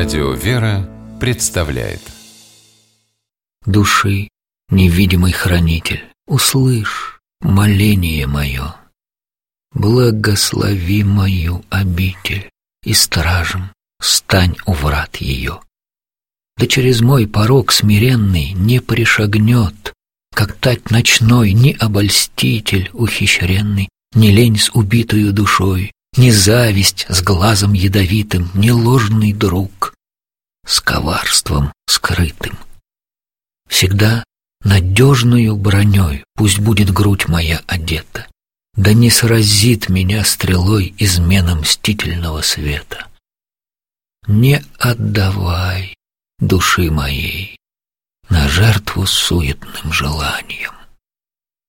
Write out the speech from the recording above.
Радио «Вера» представляет. Души, невидимый хранитель, услышь моление мое. Благослови мою обитель, и стражем стань у врат ее. Да через мой порог смиренный не пришагнет, как тать ночной, ни обольститель ухищренный, ни лень с убитою душой, ни зависть с глазом ядовитым, ни ложный друг с коварством скрытым. Всегда надежною броней пусть будет грудь моя одета, да не сразит меня стрелой измена мстительного света. Не отдавай души моей на жертву суетным желаниям.